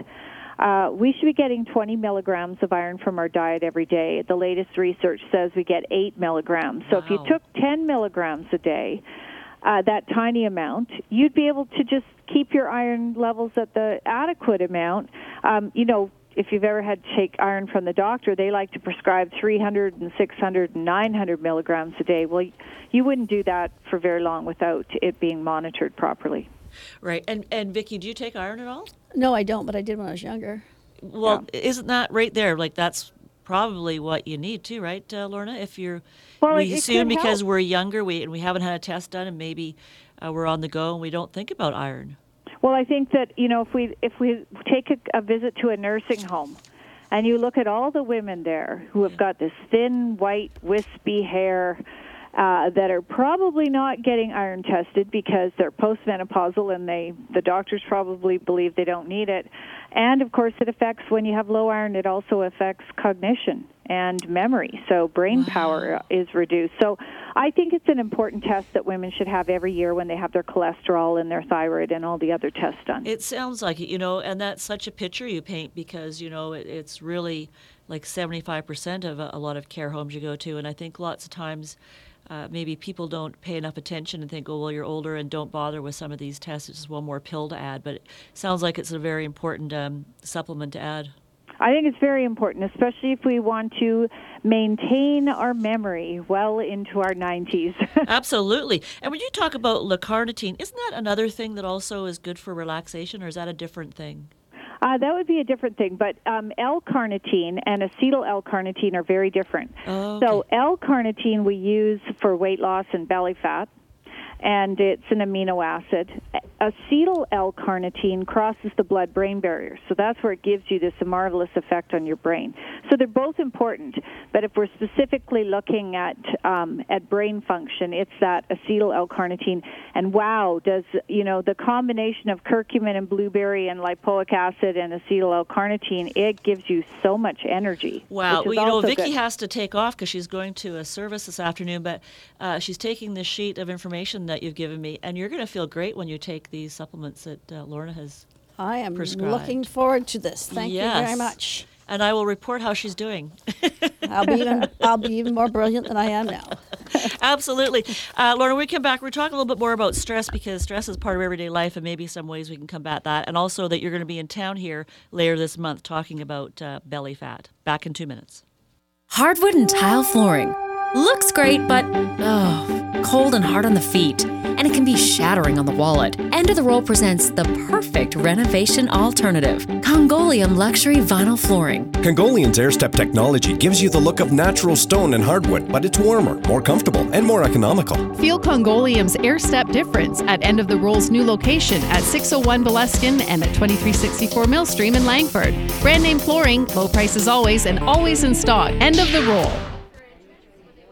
We should be getting 20 milligrams of iron from our diet every day. The latest research says we get 8 milligrams. So if you took 10 milligrams a day, that tiny amount, you'd be able to just keep your iron levels at the adequate amount. You know, if you've ever had to take iron from the doctor, they like to prescribe 300 and 600 and 900 milligrams a day. Well, you wouldn't do that for very long without it being monitored properly. Right. And Vicki, do you take iron at all? No, I don't, but I did when I was younger. Well, isn't that right there? Like, that's probably what you need too, right, Lorna? If you're, we assume because we're younger, we haven't had a test done, and maybe we're on the go and we don't think about iron. Well, I think that, you know, if we take a visit to a nursing home and you look at all the women there who have got this thin, white, wispy hair that are probably not getting iron tested because they're postmenopausal and the doctors probably believe they don't need it. And, of course, it affects, when you have low iron, it also affects cognition and memory. So brain power is reduced. So I think it's an important test that women should have every year when they have their cholesterol and their thyroid and all the other tests done. It sounds like it, you know, and that's such a picture you paint because, you know, it's really like 75% of a lot of care homes you go to. And I think lots of times maybe people don't pay enough attention and think, oh, well, you're older and don't bother with some of these tests. It's just one more pill to add. But it sounds like it's a very important supplement to add. I think it's very important, especially if we want to maintain our memory well into our 90s. Absolutely. And when you talk about L-carnitine, isn't that another thing that also is good for relaxation, or is that a different thing? That would be a different thing, but L-carnitine and acetyl L-carnitine are very different. Oh, okay. So L-carnitine we use for weight loss and belly fat, and it's an amino acid. Acetyl L-carnitine crosses the blood-brain barrier, so that's where it gives you this marvelous effect on your brain. So they're both important, but if we're specifically looking at brain function, it's that acetyl L-carnitine. And wow, does, you know, the combination of curcumin and blueberry and lipoic acid and acetyl L-carnitine, it gives you so much energy. Wow. Well, you know, Vicki has to take off because she's going to a service this afternoon, but she's taking this sheet of information that you've given me, and you're going to feel great when you take these supplements that Lorna has I am prescribed. Looking forward to this. Thank you very much. And I will report how she's doing. I'll be even more brilliant than I am now. Absolutely. Lorna, when we come back, we're talking a little bit more about stress, because stress is part of everyday life and maybe some ways we can combat that. And also that you're going to be in town here later this month talking about belly fat. Back in 2 minutes. Hardwood and tile flooring. Looks great, but cold and hard on the feet. And it can be shattering on the wallet. End of the Roll presents the perfect renovation alternative. Congolium Luxury Vinyl Flooring. Congolium's AirStep technology gives you the look of natural stone and hardwood, but it's warmer, more comfortable, and more economical. Feel Congolium's AirStep difference at End of the Roll's new location at 601 Boleskine and at 2364 Millstream in Langford. Brand name flooring, low prices always, and always in stock. End of the Roll.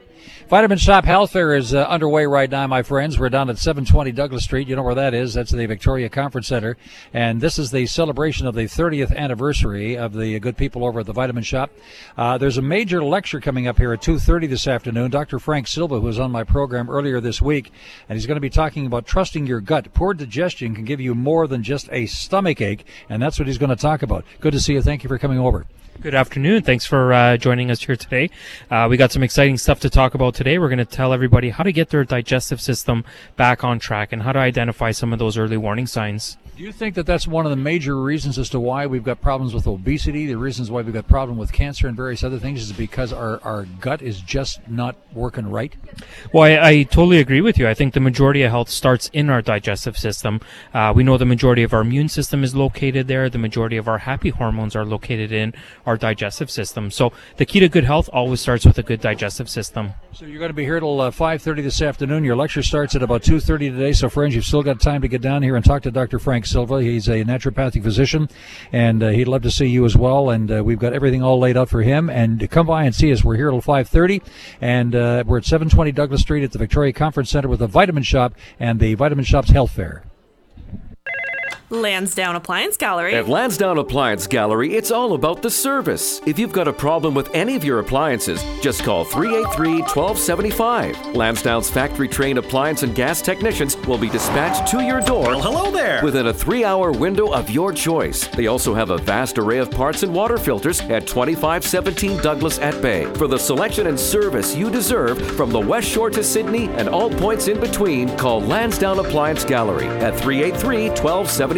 Vitamin Shop Health Fair is underway right now, my friends. We're down at 720 Douglas Street. You know where that is. That's the Victoria Conference Center. And this is the celebration of the 30th anniversary of the good people over at the Vitamin Shop. There's a major lecture coming up here at 2:30 this afternoon. Dr. Frank Silva, who was on my program earlier this week, and he's going to be talking about trusting your gut. Poor digestion can give you more than just a stomach ache, and that's what he's going to talk about. Good to see you. Thank you for coming over. Good afternoon. Thanks for joining us here today. We got some exciting stuff to talk about today. We're going to tell everybody how to get their digestive system back on track and how to identify some of those early warning signs. Do you think that that's one of the major reasons as to why we've got problems with obesity, the reasons why we've got problem with cancer and various other things, is because our gut is just not working right? Well, I totally agree with you. I think the majority of health starts in our digestive system. We know the majority of our immune system is located there. The majority of our happy hormones are located in our digestive system. So the key to good health always starts with a good digestive system. So you're going to be here till 5:30 this afternoon. Your lecture starts at about 2:30 today. So, friends, you've still got time to get down here and talk to Dr. Frank Silva. He's a naturopathic physician, and he'd love to see you as well. And we've got everything all laid out for him. And come by and see us. We're here till 5:30, and we're at 720 Douglas Street at the Victoria Conference Center with the Vitamin Shop and the Vitamin Shop's Health Fair. Lansdowne Appliance Gallery. At Lansdowne Appliance Gallery, it's all about the service. If you've got a problem with any of your appliances, just call 383-1275. Lansdowne's factory-trained appliance and gas technicians will be dispatched to your door. Well, hello there. Within a 3-hour window of your choice. They also have a vast array of parts and water filters at 2517 Douglas at Bay. For the selection and service you deserve from the West Shore to Sydney and all points in between, call Lansdowne Appliance Gallery at 383-1275.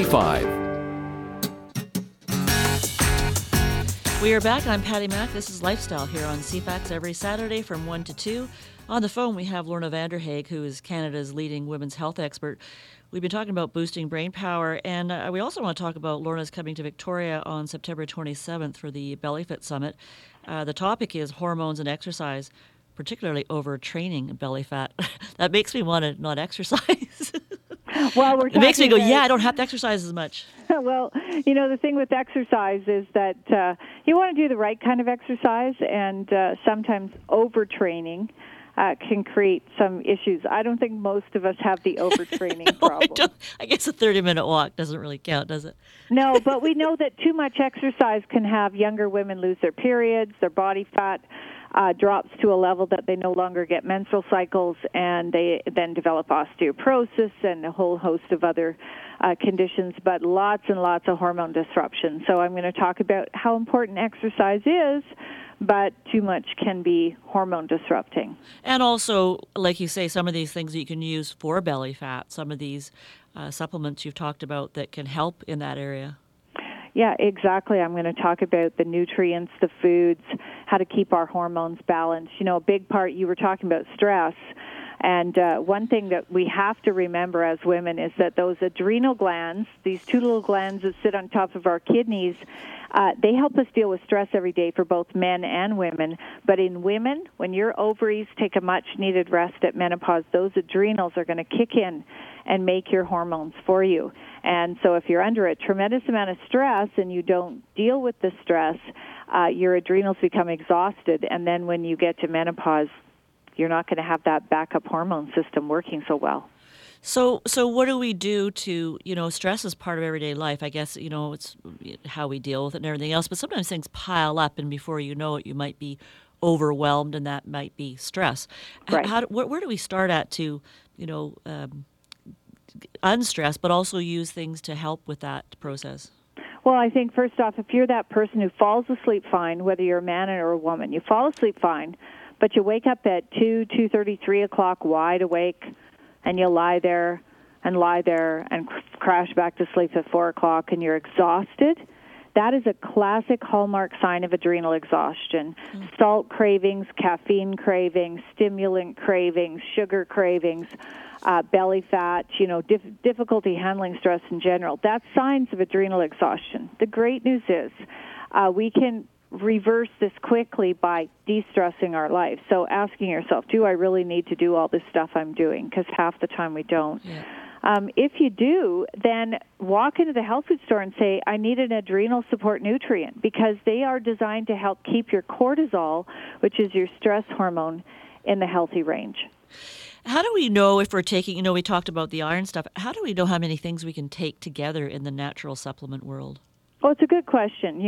We are back. I'm Patty Mack. This is Lifestyle here on CFAX every Saturday from 1 to 2. On the phone, we have Lorna Vanderhaeg, who is Canada's leading women's health expert. We've been talking about boosting brain power, and we also want to talk about Lorna's coming to Victoria on September 27th for the BellyFit Summit. The topic is hormones and exercise, particularly overtraining belly fat. That makes me want to not exercise. Well, it makes me go, yeah, I don't have to exercise as much. Well, you know, the thing with exercise is that you want to do the right kind of exercise, and sometimes overtraining can create some issues. I don't think most of us have the overtraining problem. I guess a 30-minute walk doesn't really count, does it? No, but we know that too much exercise can have younger women lose their periods, their body fat drops to a level that they no longer get menstrual cycles, and they then develop osteoporosis and a whole host of other conditions, but lots and lots of hormone disruption. So I'm going to talk about how important exercise is, but too much can be hormone disrupting. And also, like you say, some of these things that you can use for belly fat, some of these supplements you've talked about that can help in that area. Yeah, exactly. I'm going to talk about the nutrients, the foods, how to keep our hormones balanced. You know, a big part, you were talking about stress. And one thing that we have to remember as women is that those adrenal glands, these two little glands that sit on top of our kidneys, they help us deal with stress every day for both men and women. But in women, when your ovaries take a much-needed rest at menopause, those adrenals are going to kick in and make your hormones for you. And so if you're under a tremendous amount of stress and you don't deal with the stress, your adrenals become exhausted. And then when you get to menopause, you're not going to have that backup hormone system working so well. So what do we do to, stress is part of everyday life. I guess, it's how we deal with it and everything else. But sometimes things pile up, and before you know it, you might be overwhelmed, and that might be stress. Right. Where do we start at to, unstress, but also use things to help with that process? Well, I think first off, if you're that person who falls asleep fine, whether you're a man or a woman, you fall asleep fine, but you wake up at 2:30, 3 o'clock wide awake, and you lie there and crash back to sleep at 4 o'clock, and you're exhausted, that is a classic hallmark sign of adrenal exhaustion. Salt cravings, caffeine cravings, stimulant cravings, sugar cravings, belly fat, difficulty handling stress in general. That's signs of adrenal exhaustion. The great news is we can reverse this quickly by de-stressing our life. So asking yourself, do I really need to do all this stuff I'm doing? Because half the time we don't. Yeah. If you do, then walk into the health food store and say, I need an adrenal support nutrient, because they are designed to help keep your cortisol, which is your stress hormone, in the healthy range. How do we know if we're taking, we talked about the iron stuff. How do we know how many things we can take together in the natural supplement world? Well, it's a good question.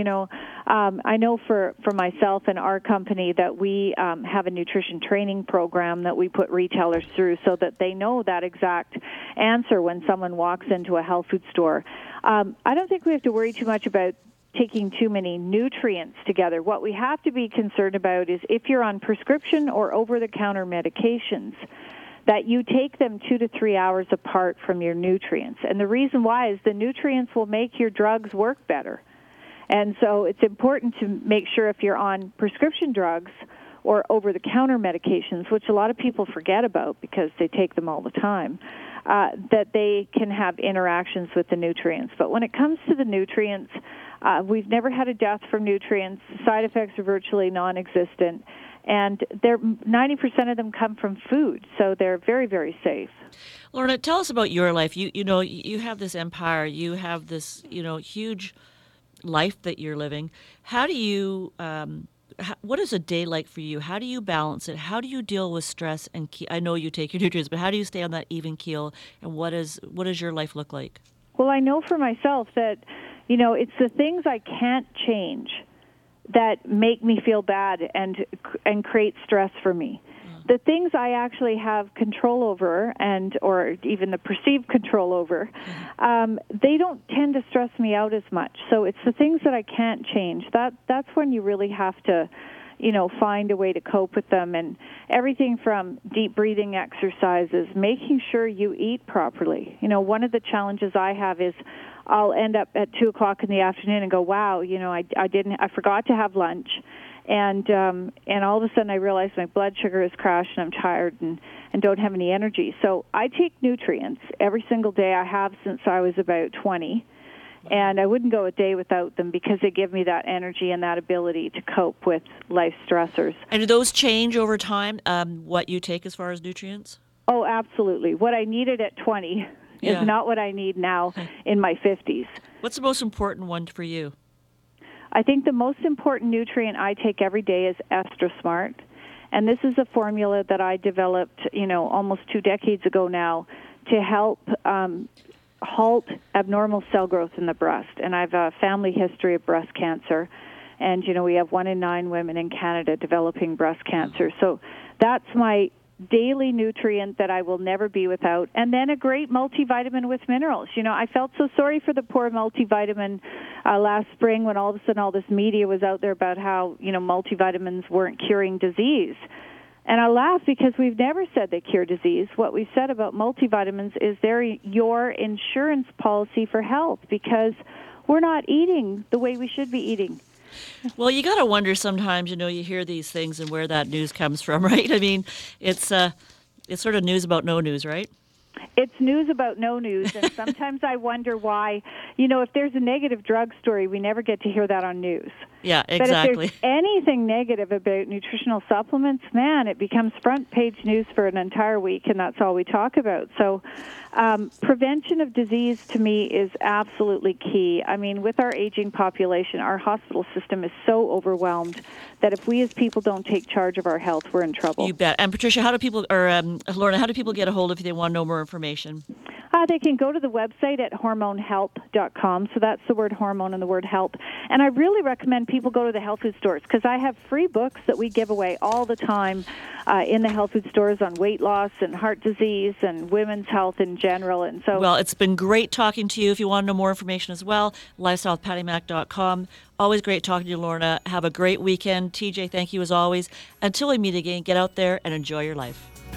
I know for myself and our company that we have a nutrition training program that we put retailers through so that they know that exact answer when someone walks into a health food store. I don't think we have to worry too much about taking too many nutrients together. What we have to be concerned about is if you're on prescription or over-the-counter medications, that you take them 2 to 3 hours apart from your nutrients. And the reason why is the nutrients will make your drugs work better. And so it's important to make sure if you're on prescription drugs or over-the-counter medications, which a lot of people forget about because they take them all the time, that they can have interactions with the nutrients. But when it comes to the nutrients, we've never had a death from nutrients. Side effects are virtually non-existent. And 90% of them come from food, so they're very, very safe. Lorna, tell us about your life. You have this empire. You have this, huge life that you're living. How do you? What is a day like for you? How do you balance it? How do you deal with stress? And I know you take your nutrients, but how do you stay on that even keel? And what does your life look like? Well, I know for myself that, it's the things I can't change that make me feel bad and create stress for me. The things I actually have control over or even the perceived control over, they don't tend to stress me out as much. So it's the things that I can't change. That's when you really have to, find a way to cope with them. And everything from deep breathing exercises, making sure you eat properly. One of the challenges I have is I'll end up at 2 o'clock in the afternoon and go, wow, I forgot to have lunch. And all of a sudden I realize my blood sugar has crashed and I'm tired and don't have any energy. So I take nutrients every single day. I have since I was about 20. And I wouldn't go a day without them because they give me that energy and that ability to cope with life stressors. And do those change over time, what you take as far as nutrients? Oh, absolutely. What I needed at 20 is not what I need now in my 50s. What's the most important one for you? I think the most important nutrient I take every day is Extra Smart. And this is a formula that I developed, almost 2 decades ago now to help halt abnormal cell growth in the breast. And I have a family history of breast cancer. And, we have 1 in 9 women in Canada developing breast cancer. So that's my daily nutrient that I will never be without, and then a great multivitamin with minerals. I felt so sorry for the poor multivitamin last spring when all of a sudden all this media was out there about how, multivitamins weren't curing disease. And I laugh because we've never said they cure disease. What we've said about multivitamins is they're your insurance policy for health because we're not eating the way we should be eating. Well, you got to wonder sometimes, you hear these things and where that news comes from, right? I mean, it's sort of news about no news, right? It's news about no news, and sometimes I wonder why, if there's a negative drug story, we never get to hear that on news. Yeah, exactly. But if there's anything negative about nutritional supplements, man, it becomes front page news for an entire week, and that's all we talk about. So prevention of disease, to me, is absolutely key. I mean, with our aging population, our hospital system is so overwhelmed that if we as people don't take charge of our health, we're in trouble. You bet. And Patricia, Lorna, how do people get a hold of you if they want to know more information? They can go to the website at hormonehelp.com. So that's the word hormone and the word help. And I really recommend people go to the health food stores because I have free books that we give away all the time in the health food stores on weight loss and heart disease and women's health in general. And so, well, it's been great talking to you. If you want to know more information as well, lifestylewithpattymac.com. Always great talking to you, Lorna. Have a great weekend. TJ, thank you as always. Until we meet again, get out there and enjoy your life.